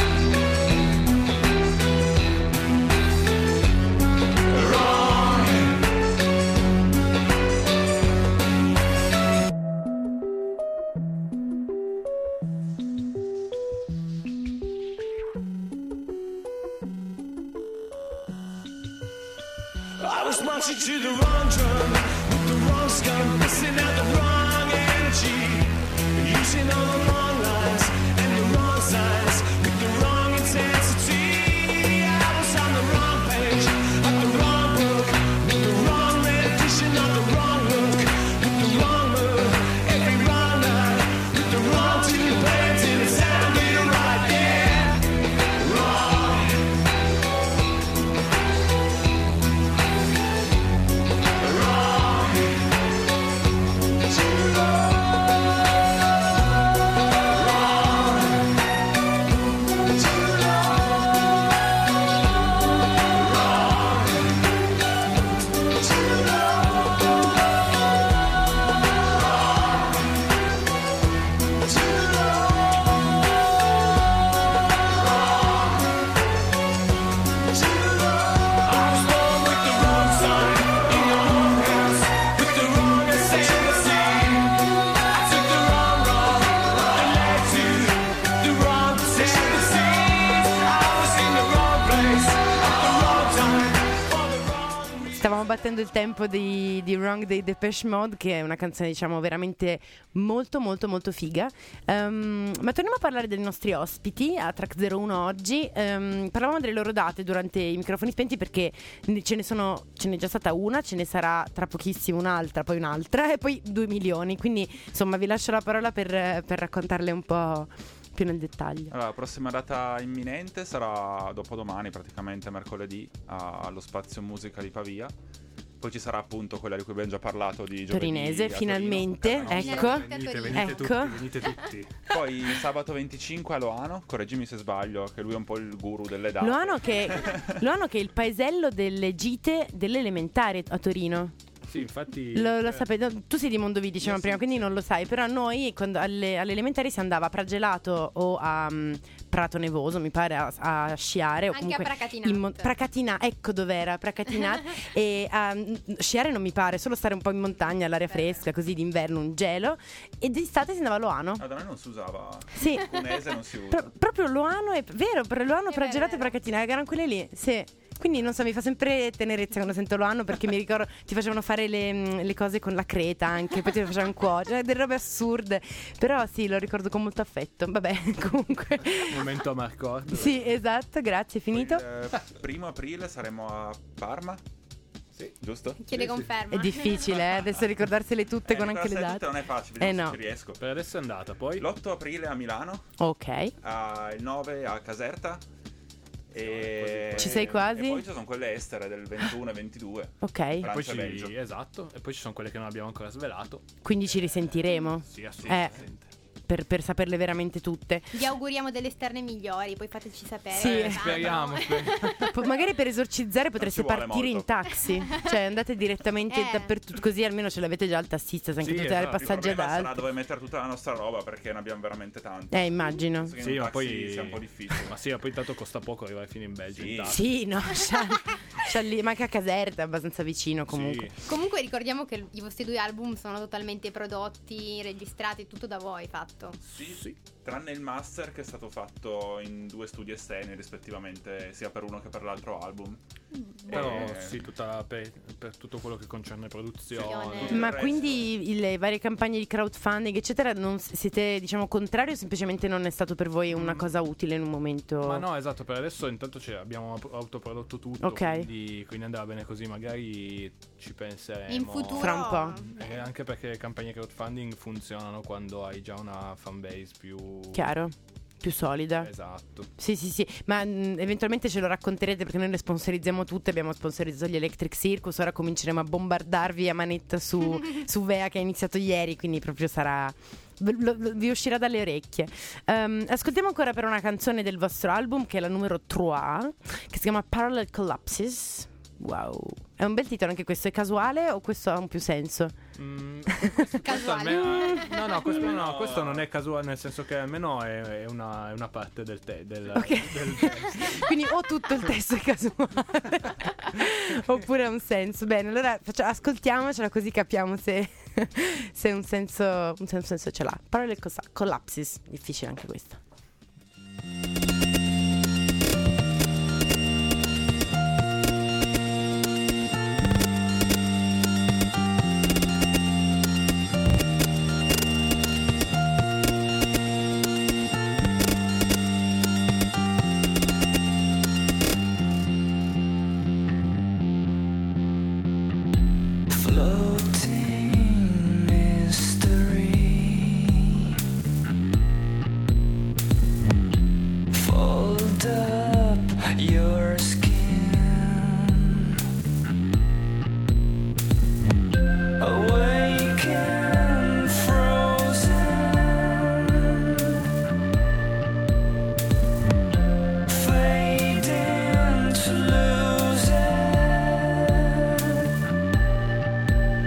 Wrong. I was marching to the wrong drum with the wrong scum, missing out the wrong energy, using all the wrong lines and the wrong signs with the wrong intensity. I was on the wrong page of the wrong book with the wrong rendition of the wrong look with the wrong move every wrong night with the wrong two plans and it sounded right there. Wrong. Wrong. ascoltando il tempo di, di Wrong dei Depeche Mode, che è una canzone diciamo veramente molto molto molto figa. Um, ma torniamo a parlare dei nostri ospiti a Track zero uno oggi. Um, parlavamo delle loro date durante i microfoni spenti, perché ce ne sono, ce n'è già stata una, ce ne sarà tra pochissimo un'altra, poi un'altra e poi due milioni. Quindi insomma vi lascio la parola per, per raccontarle un po' più nel dettaglio. Allora, la prossima data imminente sarà dopodomani, praticamente mercoledì, a- allo Spazio Musica di Pavia. Poi ci sarà appunto quella di cui abbiamo già parlato di giovedì Torinese, a Torino, finalmente, casa nostra. ecco. Venite, venite Ecco. tutti, venite tutti. Poi sabato venticinque a Loano, correggimi se sbaglio, che lui è un po' il guru delle date. Loano che, Loano che è il paesello delle gite delle elementari a Torino. Sì, infatti. Lo, lo eh, sapete, tu sei di Mondovì, dicevamo prima, quindi non lo sai. Però noi quando alle, alle elementari si andava a Pragelato o a um, Prato Nevoso, mi pare, a, a sciare. O Anche comunque a Pracatinat. in Mon- Pracatina, ecco dov'era, Pracatinat. E um, sciare non mi pare, solo stare un po' in montagna all'aria fresca, così d'inverno un gelo. E d'estate si andava a Loano. Ah, da noi non si usava. Sì. Cunese non si usa. Pro- proprio Loano è vero, per Loano, È Pragelato e vero, è vero. Pracatina, erano quelle lì, sì. Quindi non so, mi fa sempre tenerezza quando sento Loano, perché mi ricordo ti facevano fare le, le cose con la creta anche, poi ti facevano cuocere, cioè, delle robe assurde. Però sì, lo ricordo con molto affetto. Vabbè, comunque. Momento a Marcord. Sì, esatto, grazie, finito. Poi, eh, primo aprile saremo a Parma. Sì, giusto? Chiede conferma. È difficile, eh, adesso ricordarsele tutte Eh, con anche le ricordarsele date. tutte non è facile, Eh non so no. se ci riesco. Per adesso è andata, poi. L'otto aprile a Milano, Ok. a- il nove a Caserta. E... Ci sei quasi? E poi ci sono quelle estere del ventuno e ventidue. Ok. E poi Francia e ci, Belgio. esatto, e poi ci sono quelle che non abbiamo ancora svelato. Quindi ci risentiremo. Sì, Eh, assolutamente. per, per saperle veramente tutte. Vi auguriamo delle esterne migliori, poi fateci sapere. Sì. Eh, Speriamo, speriamo. Po- magari per esorcizzare potreste ci vuole partire in molto. taxi. Cioè andate direttamente Eh. dappertutto, così almeno ce l'avete già al tassista, se anche Sì, potete dare esatto. Il passaggi ad problema sarà altri. dove mettere tutta la nostra roba, perché ne abbiamo veramente tanto. Eh, immagino. Penso che in Sì, un ma taxi poi sia un po' difficile. Ma sì, ma poi tanto costa poco arrivare fino in Belgio. Sì. in taxi. Sì, no, c'ha, c'ha lì, ma anche a Caserta è abbastanza vicino comunque. Sì. Comunque ricordiamo che i vostri due album sono totalmente prodotti, registrati, tutto da voi fatto. Sì, sì. Tranne il master che è stato fatto in due studi esterni rispettivamente, sia per uno che per l'altro album. Però Eh, sì, tutta per, per tutto quello che concerne produzione. Produzione. Ma il resto- quindi i- le varie campagne di crowdfunding eccetera non s- siete diciamo contrari o semplicemente non è stato per voi una cosa utile in un momento? Ma no, esatto, per adesso intanto ce abbiamo ap- autoprodotto tutto, Ok. quindi, quindi andava bene così, magari ci penseremo. In futuro Fra un po'. Eh, anche perché le campagne crowdfunding funzionano quando hai già una fanbase più Chiaro, più solida. Esatto. Sì, sì, sì, ma mh, eventualmente ce lo racconterete perché noi le sponsorizziamo tutte, abbiamo sponsorizzato gli Electric Circus, ora cominceremo a bombardarvi a manetta su, su Vea che ha iniziato ieri, quindi proprio sarà... v- lo- lo- vi uscirà dalle orecchie. Um, ascoltiamo ancora per una canzone del vostro album che è la numero tre, che si chiama Parallel Collapses. Wow, è un bel titolo anche questo, è casuale o questo ha un più senso? Mm, questo, questo Casuale. almeno- no, no, questo, no, questo non è casuale, nel senso che almeno è, è, una, è una parte del, te, del, Ok. del testo. Quindi o tutto il testo è casuale oppure ha un senso. Bene, allora faccia- ascoltiamocela così capiamo se, se un senso un senso, un senso ce l'ha. Parallel cosa- Collapses, difficile anche questo. Floating mystery. Fold up your skin. Awaken frozen. Fade into losing.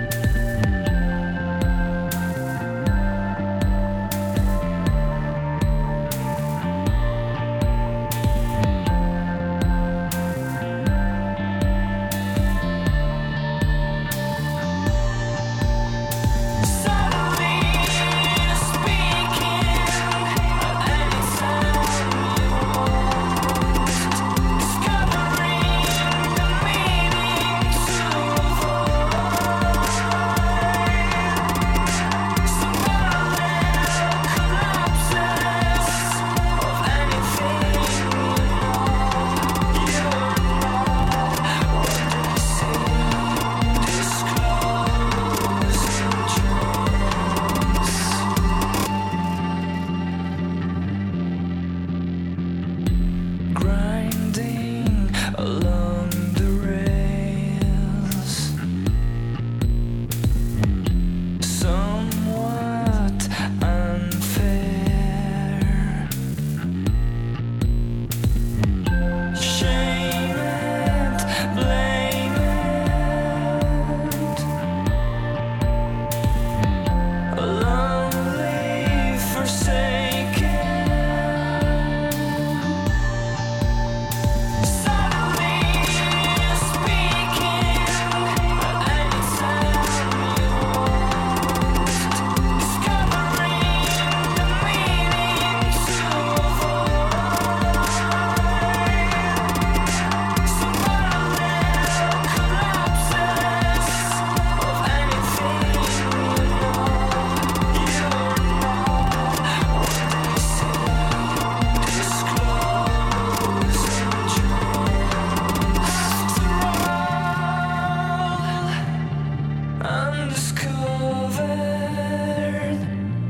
undiscovered,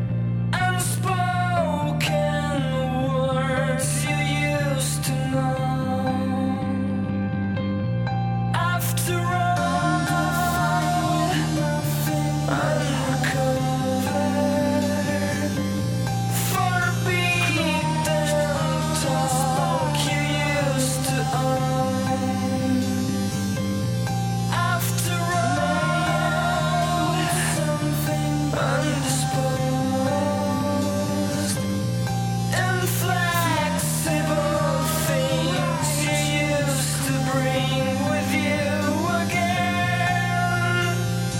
unspoken words you used to know. After all, unrecovered, forbidden talk you used to own. After all, undisposed, inflexible things you used to bring with you again.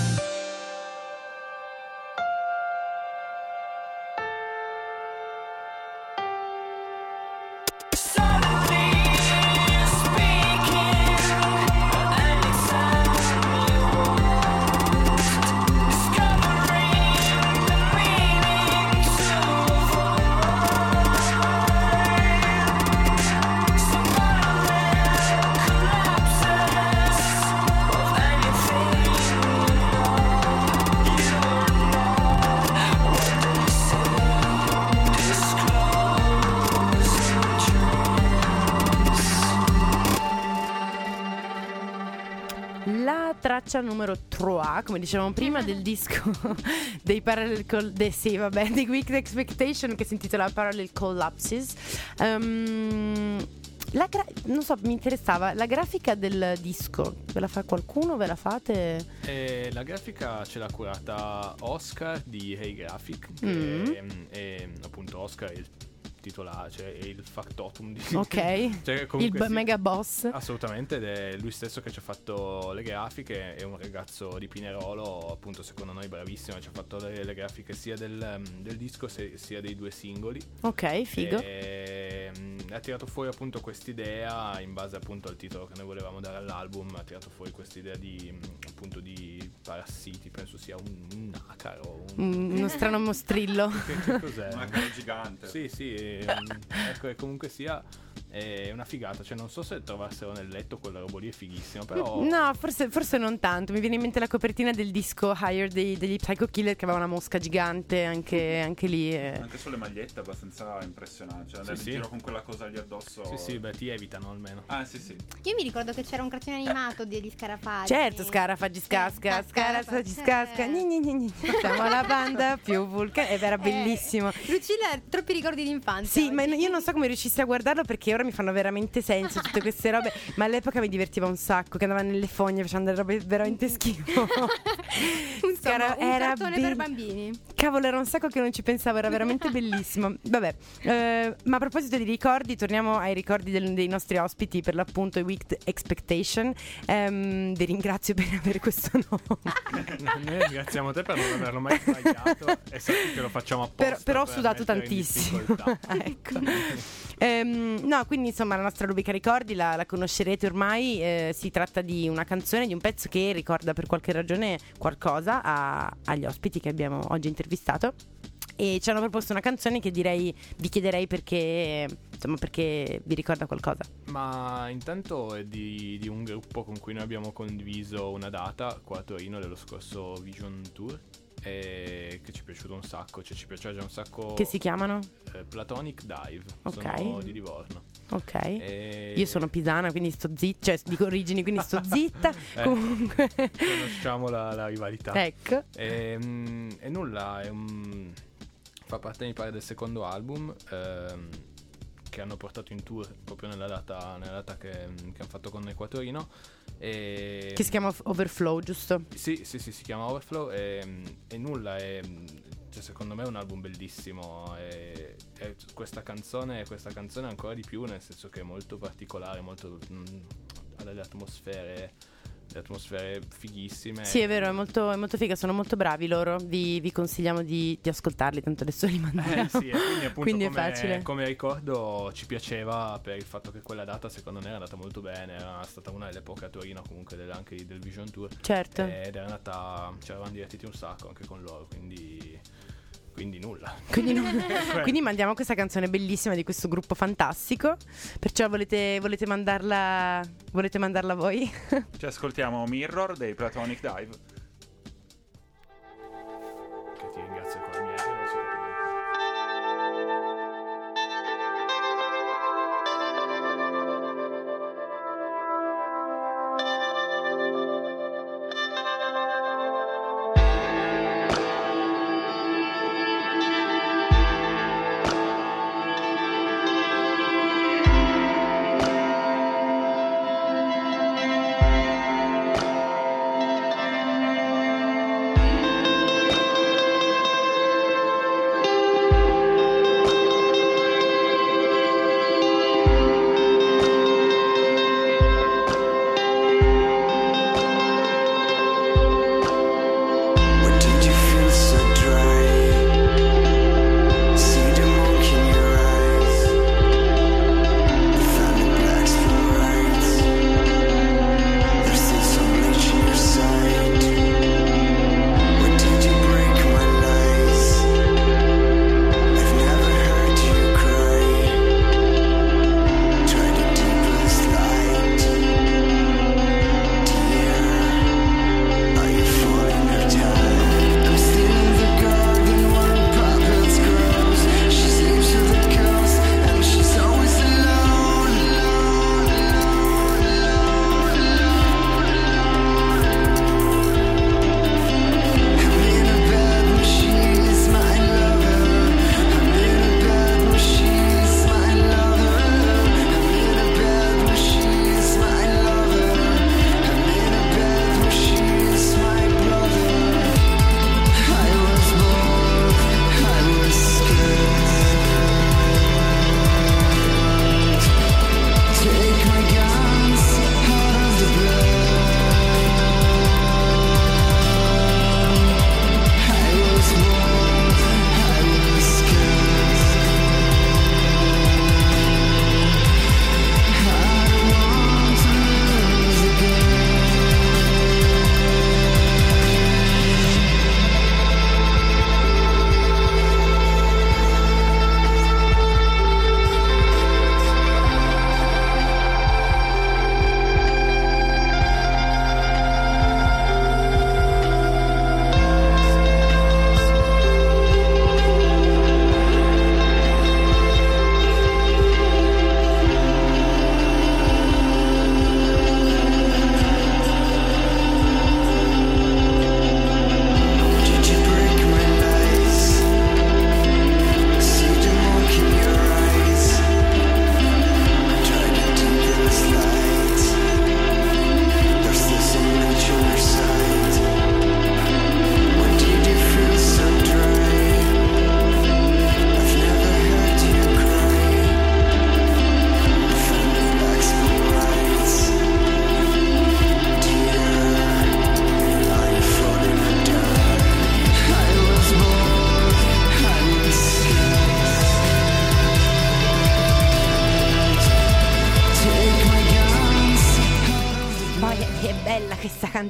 Suddenly speaking, anytime you want, discovering the meaning to avoid. Some violent collapses of anything you know. You're not what they say. Disclosing dreams. La traccia numero tre, come dicevamo prima, del disco dei Parallel Col- de, sì, vabbè, di Wicked Expectation, che si intitola Parallel Collapses. Ehm, la gra- non so, mi interessava la grafica del disco. Ve la fa qualcuno? Ve la fate? E la grafica ce l'ha curata Oscar di Hey Graphic, Mm. che è, è appunto Oscar è il titolare, cioè è il factotum di Ok. cioè, Il comunque b- sì, mega boss. assolutamente, ed è lui stesso che ci ha fatto le grafiche. È un ragazzo di Pinerolo, appunto, secondo noi bravissimo, ci ha fatto le, le grafiche sia del, del disco se- sia dei due singoli. Ok, figo. E, mm, ha tirato fuori appunto quest'idea in base appunto al titolo che noi volevamo dare all'album. Ha tirato fuori quest'idea di mm, appunto di parassiti, penso sia un, un acaro, un, Mm, uno strano mostrillo. che, che cos'è? Un acaro gigante. Sì, sì, ehm, ecco, e comunque sia è una figata, cioè non so se trovassero nel letto quel robo lì, è fighissimo, però No, forse, forse non tanto. Mi viene in mente la copertina del disco Higher dei- degli Psycho Killer, che aveva una mosca gigante anche, anche lì. e- Anche sulle magliette abbastanza impressionante. Cioè, andare Sì, in sì. giro con quella cosa lì addosso. sì, sì, beh, ti evitano almeno. Ah, sì, sì. Io mi ricordo che c'era un cartone animato degli scarafaggi. Certo, Scarafaggi scasca, Eh, Scarafaggi Scarafaggi, scasca. eh. Gni, gni, gni, gni. Siamo la banda più vulcana. Ed era bellissimo. Eh, Lucilla, troppi ricordi di infanzia. Sì, ma oggi. io non so come riuscissi a guardarlo, perché ora mi fanno veramente senso tutte queste robe. Ma all'epoca mi divertiva un sacco, che andava nelle fogne facendo delle robe veramente schifo. Insomma, Scara- un era cartone be- per bambini. Cavolo, era un sacco che non ci pensavo, era veramente bellissimo. Vabbè, eh, ma a proposito di ricordi, torniamo ai ricordi del- dei nostri ospiti, per l'appunto i Wicked Expectation. Ehm, vi ringrazio per avere questo nome. Noi ringraziamo te per non averlo mai sbagliato, e sappi che lo facciamo apposta. Però, però ho per sudato mettere in tantissimo. difficoltà. Ecco. Ehm, no, quindi insomma la nostra rubrica ricordi la, la conoscerete ormai. eh, si tratta di una canzone, di un pezzo che ricorda per qualche ragione qualcosa a- agli ospiti che abbiamo oggi intervistato. E ci hanno proposto una canzone che direi, vi chiederei perché, insomma, perché vi ricorda qualcosa. Ma intanto è di, di un gruppo con cui noi abbiamo condiviso una data qua a Torino dello scorso Vision Tour, e che ci è piaciuto un sacco, cioè ci piaceva già un sacco. Che si chiamano? eh, Platonic Dive. Ok. Sono di Livorno. Ok. E- Io sono pisana, quindi sto zitta, cioè dico origini, quindi sto zitta. Eh, Comunque. Conosciamo la, la rivalità. Ecco. E, mm, e nulla, è un, fa parte, mi pare, del secondo album ehm, che hanno portato in tour proprio nella data, nella data che, che hanno fatto con Equatorino. E Che si chiama Overflow, giusto? Sì, sì, sì, si chiama Overflow, e, e nulla, è, cioè, secondo me è un album bellissimo, e, e questa canzone, questa canzone ancora di più, nel senso che è molto particolare, molto, mh, ha delle atmosfere, delle atmosfere fighissime. Sì, è vero, è molto, è molto figa, sono molto bravi loro. Vi, vi consigliamo di, di ascoltarli, tanto adesso li mandiamo. Eh sì, e quindi appunto Quindi è come, facile. come ricordo ci piaceva per il fatto che quella data secondo me era andata molto bene, era stata una delle poche a Torino comunque del, anche del Vision Tour. Certo. Ed era andata, ci eravamo divertiti un sacco anche con loro, quindi, quindi nulla. Quindi, no- quindi mandiamo questa canzone bellissima di questo gruppo fantastico. Perciò volete, volete mandarla volete mandarla voi? Ci ascoltiamo Mirror dei Platonic Dive.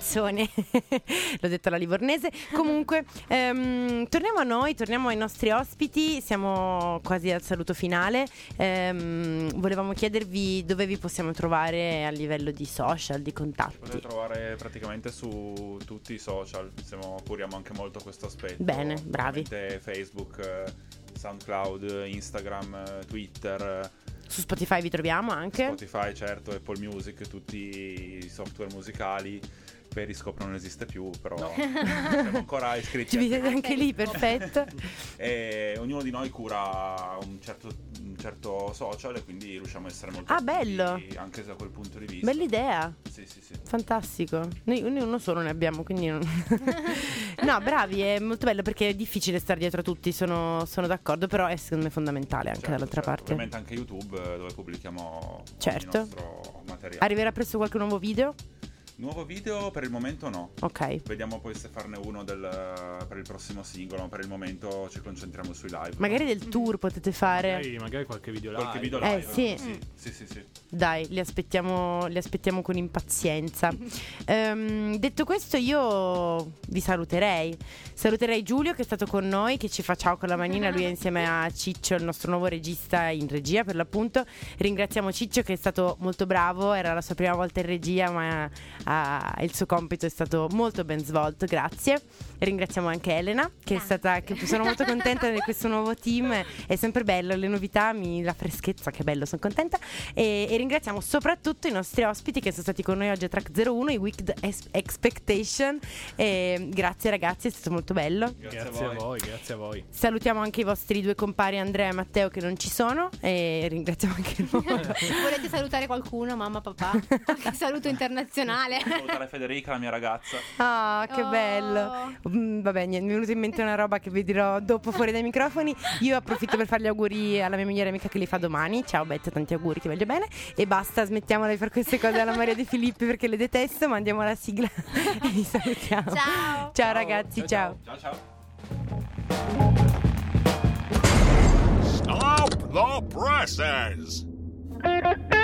canzone. L'ho detto alla livornese. Comunque, ehm, torniamo a noi, torniamo ai nostri ospiti. Siamo quasi al saluto finale. Ehm, volevamo chiedervi dove vi possiamo trovare a livello di social, di contatti. Potete trovare praticamente su tutti i social. Siamo, curiamo anche molto questo aspetto. Bene, bravi. Facebook, eh, SoundCloud, Instagram, eh, Twitter. eh, Su Spotify vi troviamo anche. Spotify, certo, Apple Music, tutti i software musicali. Periscope non esiste più, però siamo ancora iscritti. Ci anche- vedete anche lì, perfetto. E ognuno di noi cura un certo, un certo social e quindi riusciamo a essere molto Ah, attivi bello. anche da quel punto di vista. Bella idea. Sì, sì, sì. Fantastico. Noi, noi uno solo ne abbiamo, quindi non... No, bravi, è molto bello perché è difficile stare dietro a tutti, sono, sono d'accordo, però è secondo me fondamentale anche Certo, dall'altra certo. parte. Ovviamente anche YouTube, eh, dove pubblichiamo Certo. il nostro materiale. Arriverà presto qualche nuovo video? Nuovo video per il momento no. Ok. Vediamo poi se farne uno del, per il prossimo singolo, ma per il momento ci concentriamo sui live. Magari del tour potete fare. Magari, magari qualche video live. Qualche video Eh, live. sì. sì, sì, sì, sì. Dai, li aspettiamo, li aspettiamo con impazienza. Ehm, detto questo, io vi saluterei. Saluterei Giulio che è stato con noi, che ci fa ciao con la manina. Lui è insieme a Ciccio, il nostro nuovo regista in regia per l'appunto. Ringraziamo Ciccio che è stato molto bravo, era la sua prima volta in regia, ma ah, il suo compito è stato molto ben svolto, grazie. E ringraziamo anche Elena che è stata, che sono molto contenta di questo nuovo team. È sempre bello, le novità, mi, la freschezza, che bello, sono contenta. E, e ringraziamo soprattutto i nostri ospiti che sono stati con noi oggi a Track zero uno, i Wicked Es- Expectation. E grazie ragazzi, è stato molto bello. Grazie, grazie a, voi. a voi, grazie a voi. Salutiamo anche i vostri due compari Andrea e Matteo che non ci sono e ringraziamo anche loro. Volete salutare qualcuno, mamma, papà? Qualche saluto internazionale. Salutare Federica, la mia ragazza. Ah, che Oh. bello. Mm, vabbè, niente, mi è venuta in mente una roba che vi dirò dopo fuori dai microfoni. Io approfitto per fare gli auguri alla mia migliore amica che li fa domani. Ciao Bette, tanti auguri, ti voglio bene. E basta, smettiamola di fare queste cose alla Maria De Filippi perché le detesto. Ma andiamo alla sigla e vi salutiamo. Ciao. Ciao, ciao ragazzi, ciao. Ciao, ciao. Stop the presses!